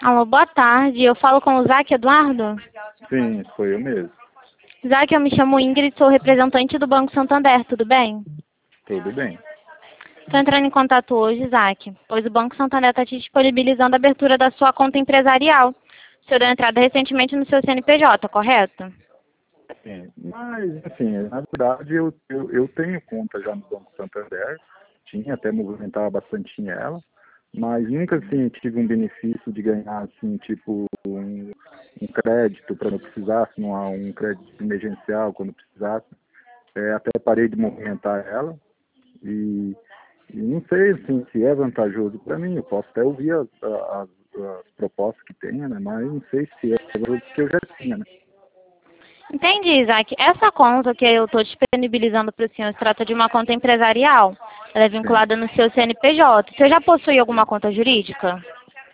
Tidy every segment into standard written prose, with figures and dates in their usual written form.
Alô, boa tarde. Eu falo com o Zac Eduardo? Sim, foi eu mesmo. Zac, eu me chamo Ingrid, sou representante do Banco Santander, tudo bem? Tudo bem. Estou entrando em contato hoje, Zac, pois o Banco Santander está te disponibilizando a abertura da sua conta empresarial. O senhor deu entrada recentemente no seu CNPJ, correto? Sim. Mas, assim, na verdade, eu tenho conta já no Banco Santander. Tinha, até movimentava bastante ela. Mas nunca, assim, tive um benefício de ganhar, assim, tipo, um crédito para não precisasse, um crédito emergencial quando precisasse. Até parei de movimentar ela. E não sei, assim, se é vantajoso para mim. Eu posso até ouvir as propostas que tenha, né? Mas não sei se é vantajoso porque eu já tinha, né? Entendi, Isaac. Essa conta que eu estou disponibilizando para o senhor se trata de uma conta empresarial. Ela é Sim, vinculada no seu CNPJ. O senhor já possui alguma sim. conta jurídica?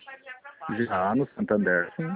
Já no Santander, sim.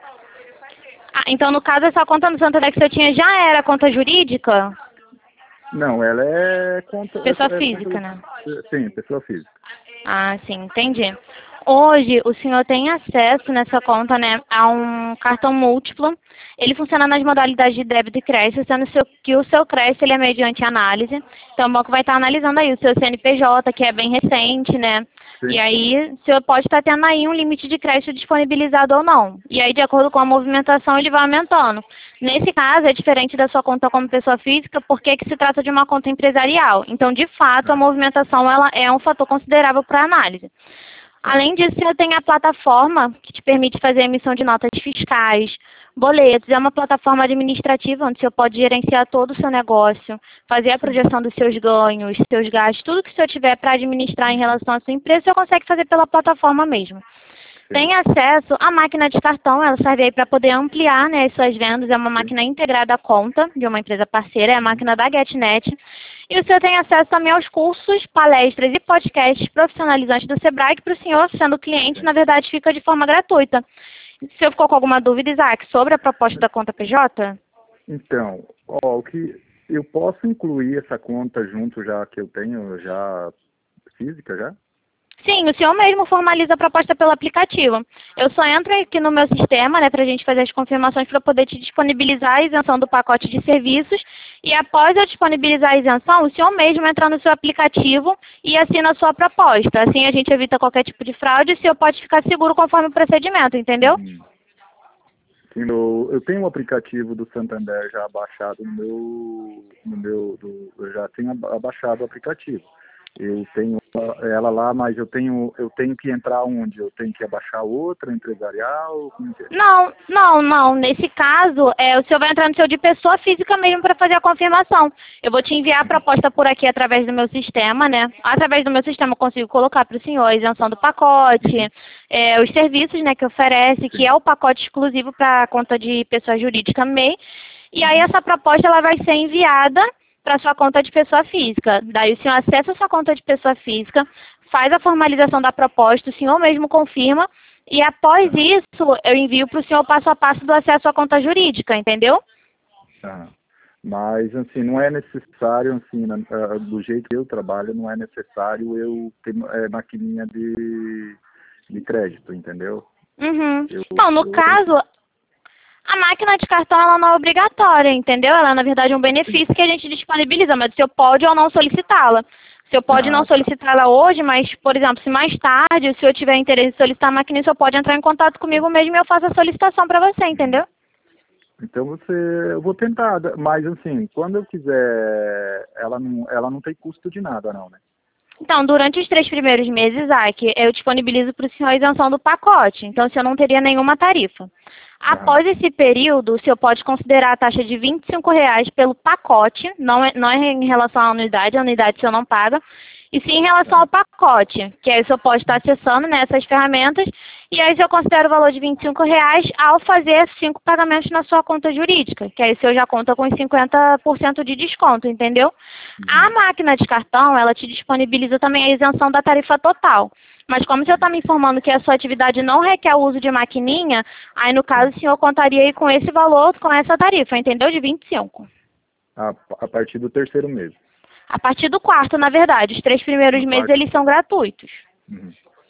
Ah, então, no caso, essa conta no Santander que o senhor tinha já era conta jurídica? Não, ela é conta, Pessoa é conta, física, né? sim, pessoa física. Ah, sim, entendi. Hoje, o senhor tem acesso nessa conta, né, a um cartão múltiplo. Ele funciona nas modalidades de débito e crédito, sendo que o seu crédito ele é mediante análise. Então, o banco vai estar analisando aí o seu CNPJ, que é bem recente, né? E Sim, aí, o senhor pode estar tendo aí um limite de crédito disponibilizado ou não. E aí, de acordo com a movimentação, ele vai aumentando. Nesse caso, é diferente da sua conta como pessoa física, porque que se trata de uma conta empresarial. Então, de fato, a ah, movimentação ela é um fator considerável para a análise. ah, Além disso, você tem a plataforma que te permite fazer a emissão de notas fiscais, boletos. É uma plataforma administrativa onde você pode gerenciar todo o seu negócio, fazer a sim, projeção dos seus ganhos, seus gastos, tudo que o senhor tiver para administrar em relação à sua empresa, você consegue fazer pela plataforma mesmo. sim, Tem acesso à máquina de cartão, ela serve aí para poder ampliar, né, as suas vendas. É uma sim. máquina integrada à conta de uma empresa parceira, é a Uhum. máquina da GetNet. E o senhor tem acesso também aos cursos, palestras e podcasts profissionalizantes do Sebrae, que para o senhor, sendo cliente, Sim. na verdade, fica de forma gratuita. O senhor ficou com alguma dúvida, Isaac, sobre a proposta da conta PJ? Então, ó, o que eu posso incluir essa conta junto já que eu tenho já física já? Sim, o senhor mesmo formaliza a proposta pelo aplicativo. Eu só entro aqui no meu sistema, né, para a gente fazer as confirmações para poder te disponibilizar a isenção do pacote de serviços. E após eu disponibilizar a isenção, o senhor mesmo entra no seu aplicativo e assina a sua proposta. Assim a gente evita qualquer tipo de fraude e o senhor pode ficar seguro conforme o procedimento, entendeu? Uhum. Sim, eu tenho um aplicativo do Santander já baixado eu já tenho abaixado o aplicativo. Eu tenho ela lá, mas eu tenho que entrar onde? Eu tenho que abaixar outra empresarial? Como que é? Não, não, não. Nesse caso, o senhor vai entrar no seu de pessoa física mesmo para fazer a confirmação. Eu vou te enviar a Uhum. proposta por aqui através do meu sistema, né? Através do meu sistema eu consigo colocar para o senhor a isenção do pacote, Uhum. os serviços, né, que oferece, que Sim. é o pacote exclusivo para a conta de pessoa jurídica MEI. E aí Uhum. essa proposta ela vai ser enviada para sua conta de pessoa física. Daí o senhor acessa a sua conta de pessoa física, faz a formalização da proposta, o senhor mesmo confirma e após Tá. isso, eu envio para o senhor o passo a passo do acesso à conta jurídica, entendeu? Tá. Mas, assim, não é necessário, assim, do jeito que eu trabalho, não é necessário eu ter maquininha de crédito, entendeu? Uhum. Eu, Então, no eu tenho que... caso, a máquina de cartão ela não é obrigatória, entendeu? Ela é, na verdade, um Sim. benefício que a gente disponibiliza, mas o senhor pode ou não solicitá-la. O senhor pode não Ah, tá. solicitá-la hoje, mas, por exemplo, se mais tarde o senhor tiver interesse em solicitar a máquina, o senhor pode entrar em contato Sim. comigo mesmo e eu faço a solicitação para você, Uhum. entendeu? Então eu vou tentar, mas assim, quando eu quiser, ela não tem custo de nada, não, né? Então, durante os 3 primeiros meses, Isaac, eu disponibilizo para o senhor a isenção do pacote. Então, o senhor não teria nenhuma tarifa. Aham. Após esse período, o senhor pode considerar a taxa de R$ 25 pelo pacote, não é em relação à unidade, a unidade o senhor não paga, e sim em relação ao Tá. pacote, que aí o senhor pode estar acessando, né, essas ferramentas, e aí o senhor considera o valor de R$ 25 ao fazer 5 pagamentos na sua conta jurídica, que aí o senhor já conta com os 50% de desconto, entendeu? A Uhum. máquina de cartão, ela te disponibiliza também a isenção da tarifa total. Mas como o senhor está me informando que a sua atividade não requer o uso de maquininha, aí no caso Sim. o senhor contaria aí com esse valor, com essa tarifa, entendeu? De 25. A partir do terceiro mês. A partir do quarto, na verdade. Os 3 primeiros No meses quarto. eles são gratuitos. Uhum.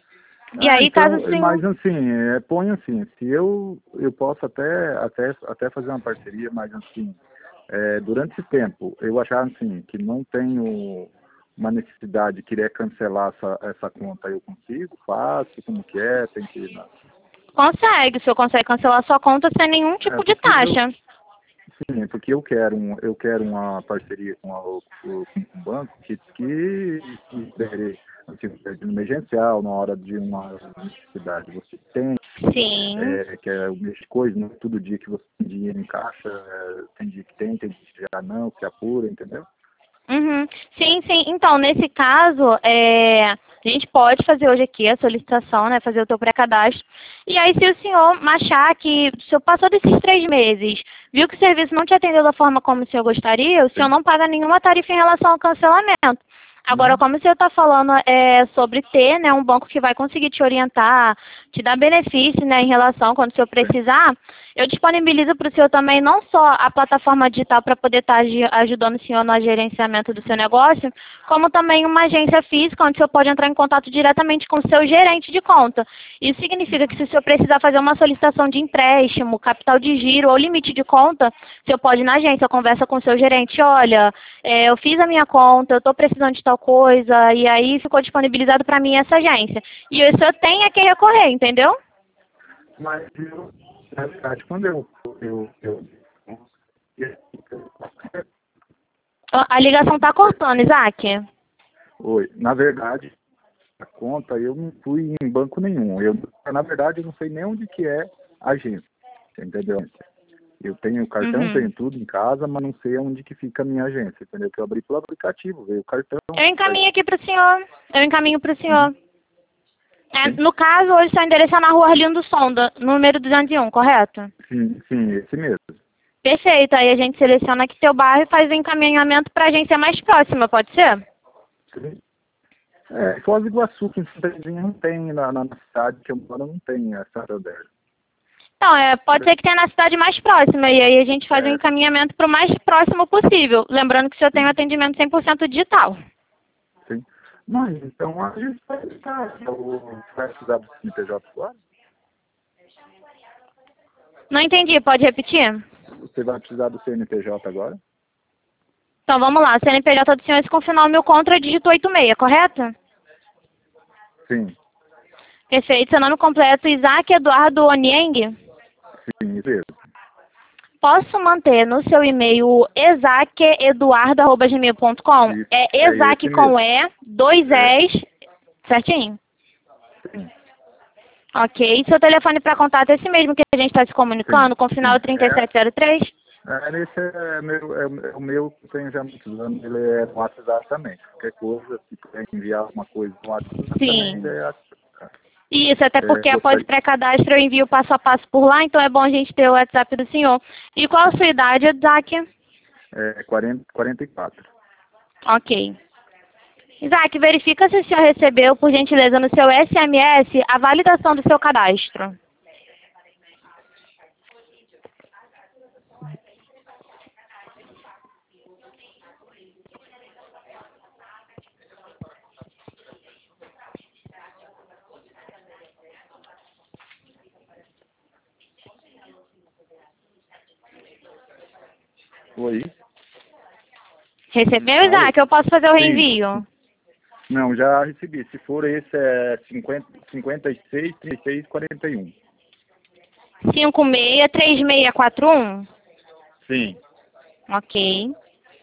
E aí, Então, caso o senhor... mas assim, põe assim, se eu posso até fazer uma parceria, mas assim, durante esse tempo, eu achar assim, que não tenho uma necessidade, querer cancelar essa conta, eu consigo, faço, como que tem que ir Consegue, o senhor consegue cancelar sua conta sem nenhum tipo de porque taxa. sim, porque eu quero uma parceria com um banco que dê, assim, no emergencial, na hora de uma necessidade, você tem, Sim. que é o mês de coisa, não é todo dia que você tem dinheiro em caixa, tem dia que tem dia que já não, que apura, entendeu? Uhum. Sim, sim. Então, nesse caso, a gente pode fazer hoje aqui a solicitação, né? Fazer o teu pré-cadastro. E aí, se o senhor achar que o senhor passou desses 3 meses, viu que o serviço não te atendeu da forma como o senhor gostaria, o senhor Sim. não paga nenhuma tarifa em relação ao cancelamento. Agora, Uhum. como o senhor está falando sobre ter, né, um banco que vai conseguir te orientar, te dar benefício, né, em relação quando o senhor Sim. precisar, eu disponibilizo para o senhor também não só a plataforma digital para poder estar ajudando o senhor no gerenciamento do seu negócio, como também uma agência física onde o senhor pode entrar em contato diretamente com o seu gerente de conta. Isso significa que se o senhor precisar fazer uma solicitação de empréstimo, capital de giro ou limite de conta, o senhor pode ir na agência, conversa com o seu gerente, olha, eu fiz a minha conta, eu estou precisando de tal coisa, e aí ficou disponibilizado para mim essa agência. E o senhor tem a quem recorrer, entendeu? Mas na verdade, quando eu A ligação está cortando, Isaac. oi, na verdade, a conta eu não fui em banco nenhum. Na verdade, eu não sei nem onde que é a agência, entendeu? Eu tenho o cartão, tenho tudo em casa, mas não sei onde que fica a minha agência, entendeu? Que eu abri pelo aplicativo, veio o cartão. Eu encaminho aqui para o senhor. Eu encaminho para o senhor. Uhum. No caso, hoje seu endereço é na rua Arlindo Sonda, número 201, correto? Sim, esse mesmo. Perfeito. Aí a gente seleciona aqui seu bairro e faz o encaminhamento para a agência mais próxima, pode ser? Sim. Foz do Iguaçu, que em Santa Terezinha não tem, na cidade que eu moro não tem essa Santander. Então, pode ser que tenha na cidade mais próxima, e aí a gente faz o encaminhamento para o mais próximo possível. Lembrando que o senhor tem um atendimento 100% digital. Sim. Mas, então, a gente vai precisar do CNPJ agora? Não entendi, pode repetir? Você vai precisar do CNPJ agora? Então, vamos lá. CNPJ do senhor é com final 1000 contra dígito 86, correto? Sim. Perfeito. Seu nome completo, Isaac Eduardo Onieng? Sim, isso mesmo. Posso manter no seu e-mail isaqueduardo@gmail.com? Isso, É Isaac esse com mesmo. E, 2 Es, certinho? Sim, Ok. Seu telefone para contato é esse mesmo que a gente está se comunicando, com final sim. 3703? Esse é o meu que eu tenho já há muitos anos, ele é no WhatsApp também. Qualquer coisa, se quiser enviar alguma coisa no WhatsApp também, Sim. Isso, até porque após o pré-cadastro eu envio passo a passo por lá, então é bom a gente ter o WhatsApp do senhor. E qual a sua idade, Isaac? 44. Ok. Isaac, verifica se o senhor recebeu, por gentileza, no seu SMS, a validação do seu cadastro. Oi? Recebeu, Isaac? Eu posso fazer o reenvio? Não, já recebi. Se for esse, é 56, 36, 41. 563641? Sim. Ok.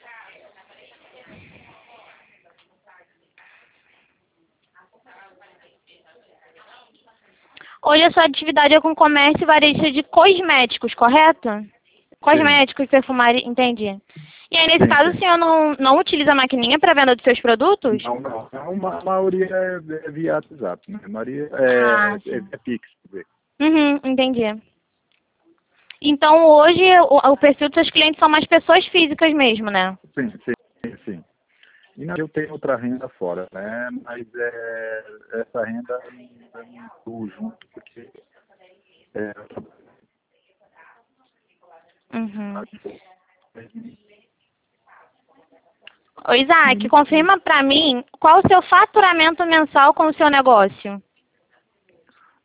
Hoje a sua atividade é com comércio e varejo de cosméticos, correto? Cosméticos, perfumaria, entendi. E aí, nesse caso, o senhor não utiliza a maquininha para venda dos seus produtos? Não. A maioria é via WhatsApp, né? A maioria é Pix, quer dizer. Entendi. Então, hoje, o perfil dos seus clientes são mais pessoas físicas mesmo, né? Sim. E eu tenho outra renda fora, né? Mas essa renda eu não estou junto, porque eu Ô, Isaac, confirma para mim qual o seu faturamento mensal com o seu negócio.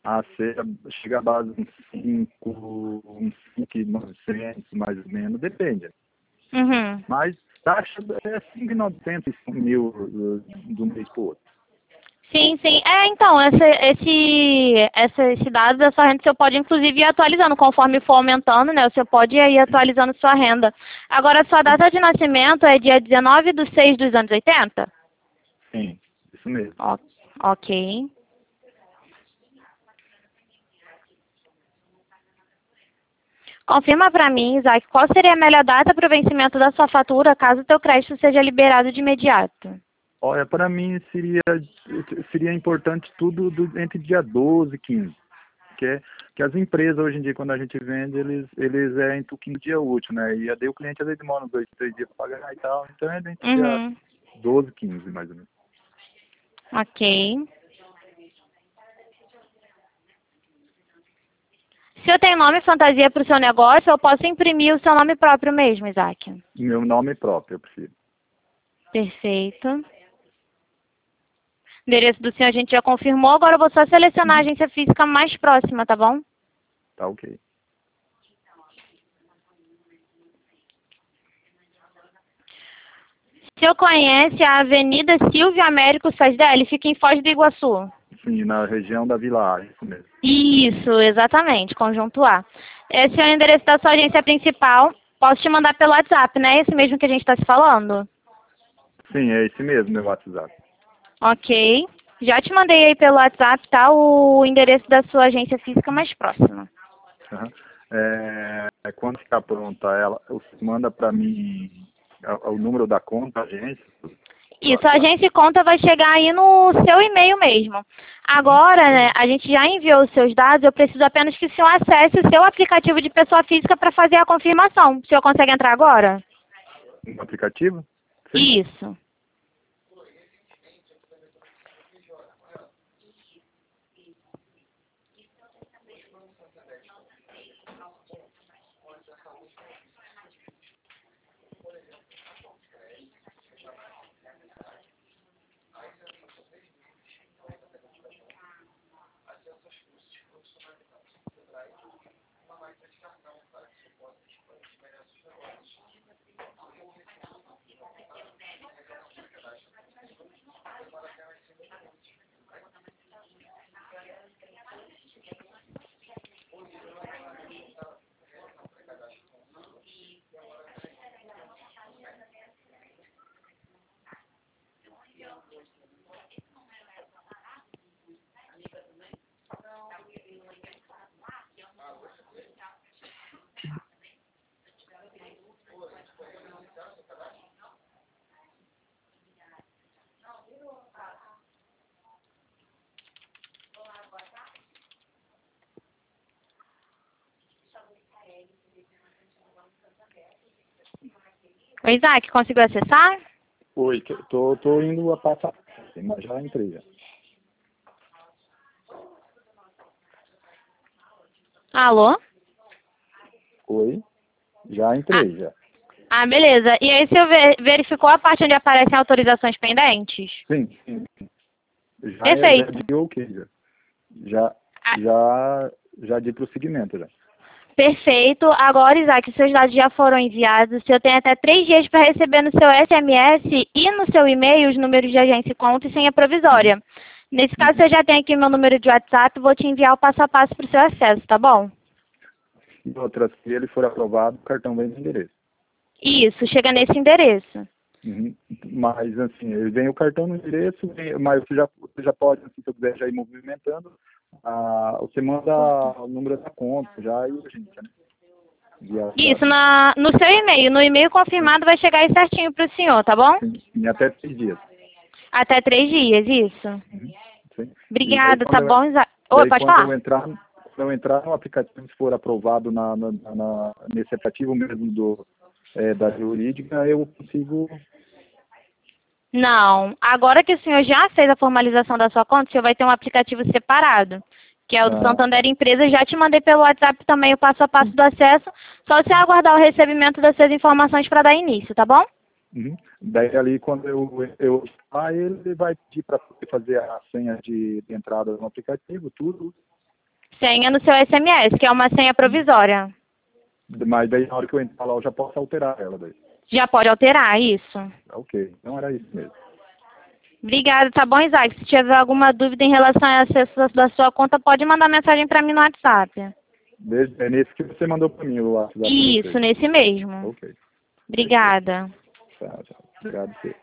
chega a base uns 5.900, mais ou menos, depende. Uhum. Mas taxa é 5.900 e 1.000 do mês para o outro. Sim, sim. Então, esse dado da sua renda, você pode, inclusive, ir atualizando conforme for aumentando, né? Você pode ir atualizando sua renda. Agora, sua data de nascimento é dia 19/6 dos anos 80? Sim, isso mesmo. Ok. Confirma para mim, Isaac, qual seria a melhor data para o vencimento da sua fatura, caso o teu crédito seja liberado de imediato? Olha, para mim seria importante tudo entre dia 12 e 15. Que as empresas hoje em dia, quando a gente vende, eles é entre o quinto dia útil, né? E daí o cliente às vezes demora uns 2, 3 dias para pagar e tal. Então é entre dia Uhum. 12 e 15, mais ou menos. Ok. Se eu tenho nome fantasia para o seu negócio, eu posso imprimir o seu nome próprio mesmo, Isaac. Meu nome próprio, eu prefiro. Perfeito. O endereço do senhor a gente já confirmou, agora eu vou só selecionar a agência física mais próxima, tá bom? Tá ok. O senhor conhece a Avenida Silvio Américo Sasdeli? Fica em Foz do Iguaçu. Sim, na região da Vila A, isso mesmo. Isso, exatamente, conjunto A. Esse é o endereço da sua agência principal. Posso te mandar pelo WhatsApp, né? Esse mesmo que a gente está se falando? Sim, é esse mesmo, meu WhatsApp. Ok. Já te mandei aí pelo WhatsApp, tá? O endereço da sua agência física mais próxima. Uhum. Quando ficar pronta ela, você manda para mim o número da conta, a agência. Isso, a agência e conta vai chegar aí no seu e-mail mesmo. Agora, né, a gente já enviou os seus dados, eu preciso apenas que o senhor acesse o seu aplicativo de pessoa física para fazer a confirmação. O senhor consegue entrar agora? No aplicativo? Sim. Isso. O Isaac, conseguiu acessar? Oi, tô indo a passar, mas já entrei já. Alô? Oi, já entrei já. Ah, beleza. E aí, o senhor verificou a parte onde aparecem autorizações pendentes? Sim. Já Perfeito. dei ok já. Já dei prosseguimento já. Perfeito. Agora, Isaac, seus dados já foram enviados. O senhor tem até 3 dias para receber no seu SMS e no seu e-mail os números de agência e conta e senha provisória. Nesse caso, você já tem aqui meu número de WhatsApp, vou te enviar o passo a passo para o seu acesso, tá bom? E outra, se ele for aprovado, o cartão vem no endereço. Isso, chega nesse endereço. Uhum. Mas, assim, ele vem o cartão no endereço, mas você já pode, assim, se eu quiser já ir movimentando, você manda o número da conta já e a gente, né? Isso, no seu e-mail. No e-mail confirmado vai chegar aí certinho para o senhor, tá bom? Em até 3 dias. Até 3 dias, isso. Uhum. Sim. Obrigada, tá bom, Isaac? Oi, pode quando falar? quando eu entrar no aplicativo, se for aprovado nesse aplicativo mesmo da jurídica, eu consigo... Não. Agora que o senhor já fez a formalização da sua conta, o senhor vai ter um aplicativo separado, que é o do Santander Empresa. Já te mandei pelo WhatsApp também o passo a passo do acesso. Só você aguardar o recebimento das suas informações para dar início, tá bom? Uhum. Daí ali, quando ele vai pedir para fazer a senha de entrada no aplicativo, tudo. senha no seu SMS, que é uma senha provisória. Mas daí na hora que eu entrar lá eu já posso alterar ela daí. Já pode alterar isso. Ok, então era isso mesmo. Obrigada, tá bom, Isaac? Se tiver alguma dúvida em relação ao acesso da sua conta, pode mandar mensagem para mim no WhatsApp. É nesse que você mandou para mim o WhatsApp. Isso, nesse mesmo. Ok. Obrigada. Tchau, tchau. Obrigado, você.